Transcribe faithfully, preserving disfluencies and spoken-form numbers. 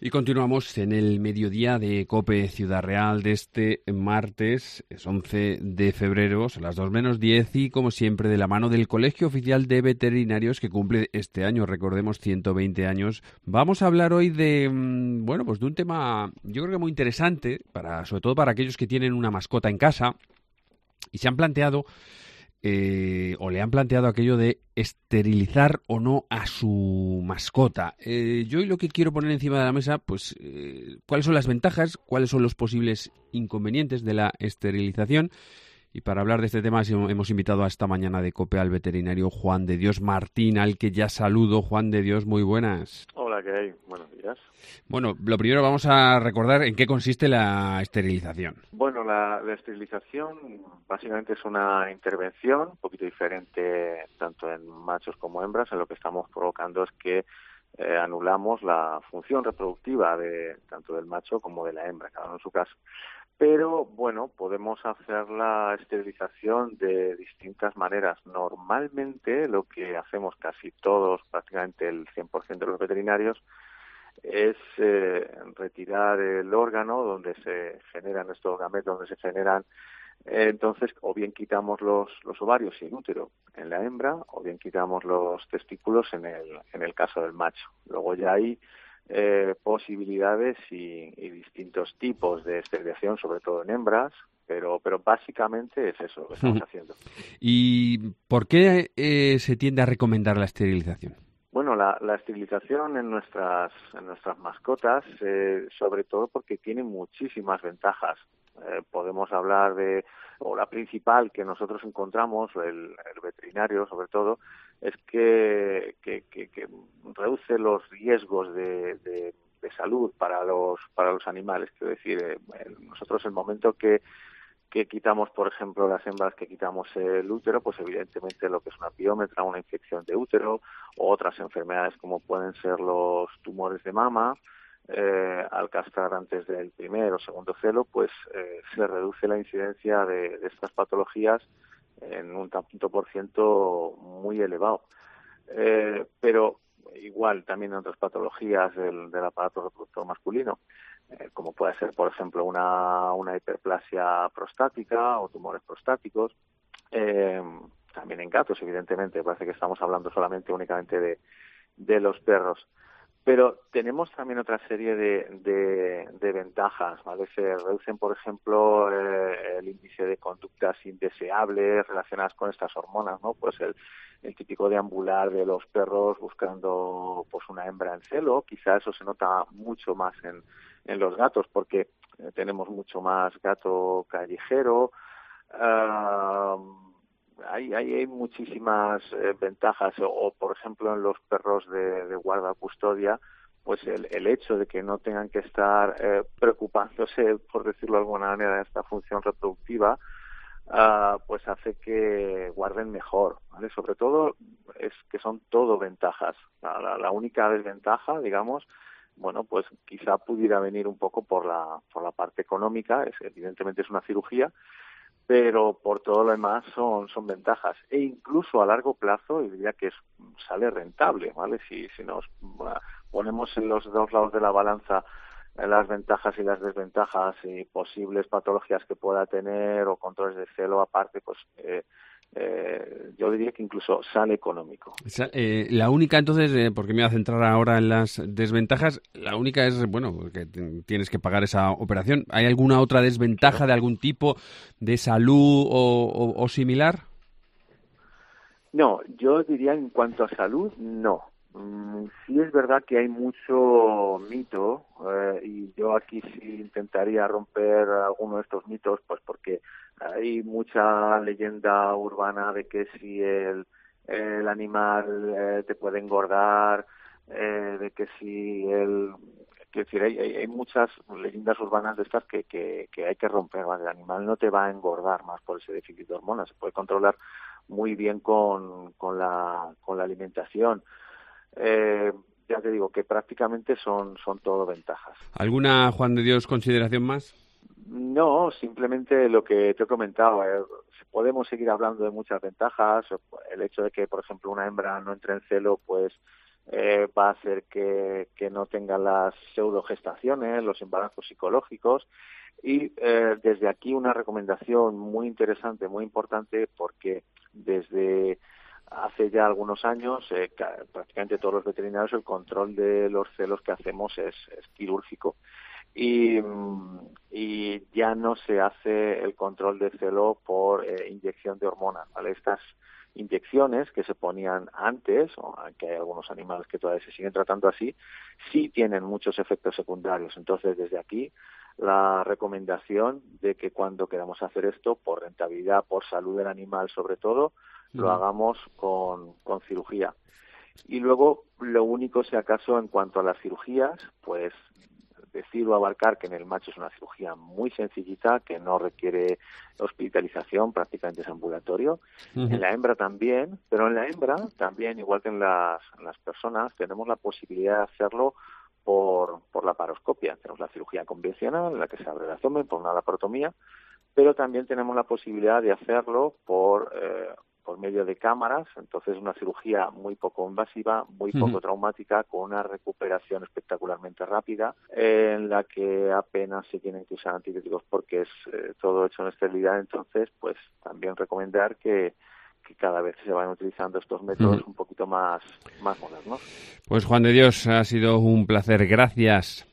Y continuamos en el mediodía de COPE Ciudad Real de este martes, es once de febrero, son las dos menos diez y como siempre de la mano del Colegio Oficial de Veterinarios que cumple este año, recordemos, ciento veinte años. Vamos a hablar hoy de, bueno, pues de un tema yo creo que muy interesante, para, sobre todo para aquellos que tienen una mascota en casa y se han planteado Eh, o le han planteado aquello de esterilizar o no a su mascota. Eh, yo hoy lo que quiero poner encima de la mesa, pues, eh, cuáles son las ventajas, cuáles son los posibles inconvenientes de la esterilización. Y para hablar de este tema hemos invitado a esta mañana de COPE al veterinario Juan de Dios Martín, al que ya saludo. Juan de Dios, muy buenas. Hola, ¿qué hay? Buenos días. Bueno, lo primero vamos a recordar en qué consiste la esterilización. Bueno, la, la esterilización básicamente es una intervención un poquito diferente tanto en machos como hembras. En lo que estamos provocando es que eh, anulamos la función reproductiva de tanto del macho como de la hembra, cada uno en su caso. Pero, bueno, podemos hacer la esterilización de distintas maneras. Normalmente lo que hacemos casi todos, prácticamente el cien por ciento de los veterinarios, es eh, retirar el órgano donde se generan estos gametos, donde se generan, eh, entonces, o bien quitamos los, los ovarios sin útero en la hembra, o bien quitamos los testículos en el, en el caso del macho. Luego ya hay eh, posibilidades y, y distintos tipos de esterilización, sobre todo en hembras, pero, pero básicamente es eso lo que estamos haciendo. ¿Y por qué eh, se tiende a recomendar la esterilización? Bueno, la, la esterilización en nuestras en nuestras mascotas, eh, sobre todo porque tiene muchísimas ventajas. Eh, podemos hablar de, o la principal que nosotros encontramos, el, el veterinario sobre todo, es que, que, que, que reduce los riesgos de, de, de salud para los para los animales. Quiero decir, eh, nosotros el momento que que quitamos, por ejemplo, las hembras que quitamos el útero, pues evidentemente lo que es una piómetra, una infección de útero, o otras enfermedades como pueden ser los tumores de mama, eh, al castrar antes del primer o segundo celo, pues eh, se reduce la incidencia de, de estas patologías en un tanto por ciento muy elevado. Eh, pero igual también en otras patologías del, del aparato reproductor masculino, eh, como puede ser, por ejemplo, una, una hiperplasia prostática o tumores prostáticos. Eh, también en gatos, evidentemente, parece que estamos hablando solamente únicamente de, de los perros. Pero tenemos también otra serie de, de, de ventajas, ¿vale? Se reducen, por ejemplo, eh, el índice de conductas indeseables relacionadas con estas hormonas, ¿no? Pues el, el típico deambular de los perros buscando pues una hembra en celo. Quizá eso se nota mucho más en, en los gatos porque eh, tenemos mucho más gato callejero. Uh, Hay, hay, hay muchísimas eh, ventajas, o, o por ejemplo en los perros de, de guarda-custodia, pues el, el hecho de que no tengan que estar eh, preocupándose, por decirlo de alguna manera, de esta función reproductiva, uh, pues hace que guarden mejor, ¿vale? Sobre todo es que son todo ventajas. La, la, la única desventaja, digamos, bueno, pues quizá pudiera venir un poco por la, por la parte económica, es, evidentemente es una cirugía, pero por todo lo demás son son ventajas e incluso a largo plazo diría que es, sale rentable, ¿vale? Si si nos uh, ponemos en los dos lados de la balanza eh, las ventajas y las desventajas y posibles patologías que pueda tener o controles de celo aparte, pues eh, eh, yo diría que incluso sale económico. Esa, eh, la única, entonces, eh, porque me voy a centrar ahora en las desventajas, la única es, bueno, que tienes que pagar esa operación. ¿Hay alguna otra desventaja Claro. de algún tipo de salud o, o, o similar? No, yo diría en cuanto a salud, no. Mm, sí es verdad que hay mucho mito eh, y yo aquí sí intentaría romper alguno de estos mitos, pues porque hay mucha leyenda urbana de que si el, el animal eh, te puede engordar, eh, de que si el... Quiero decir, hay, hay, hay muchas leyendas urbanas de estas que, que, que hay que romper, ¿vale? El animal no te va a engordar más por ese déficit de hormonas, se puede controlar muy bien con, con, la, con la alimentación. Eh, ya te digo que prácticamente son, son todo ventajas. ¿Alguna, Juan de Dios, consideración más? No, simplemente lo que te he comentado. Eh, podemos seguir hablando de muchas ventajas. El hecho de que, por ejemplo, una hembra no entre en celo, pues eh, va a hacer que, que no tengan las pseudogestaciones, los embarazos psicológicos. Y eh, desde aquí una recomendación muy interesante, muy importante, porque desde hace ya algunos años eh, prácticamente todos los veterinarios el control de los celos que hacemos es, es quirúrgico. Y, y ya no se hace el control de celo por eh, inyección de hormonas, ¿vale? Estas inyecciones que se ponían antes, o aunque hay algunos animales que todavía se siguen tratando así, sí tienen muchos efectos secundarios. Entonces, desde aquí, la recomendación de que cuando queramos hacer esto, por rentabilidad, por salud del animal sobre todo, lo Uh-huh. hagamos con, con cirugía. Y luego, lo único, si acaso, en cuanto a las cirugías, pues decir o abarcar que en el macho es una cirugía muy sencillita, que no requiere hospitalización, prácticamente es ambulatorio. Uh-huh. En la hembra también, pero en la hembra también, igual que en las, en las personas, tenemos la posibilidad de hacerlo por, por la paroscopia. Tenemos la cirugía convencional, en la que se abre el abdomen por una laparotomía, pero también tenemos la posibilidad de hacerlo por eh, por medio de cámaras, entonces una cirugía muy poco invasiva, muy poco Uh-huh. traumática, con una recuperación espectacularmente rápida, eh, en la que apenas se tienen que usar antibióticos porque es eh, todo hecho en esterilidad. Entonces, pues también recomendar que, que cada vez se vayan utilizando estos métodos Uh-huh. un poquito más, más modernos. Pues Juan de Dios, ha sido un placer. Gracias.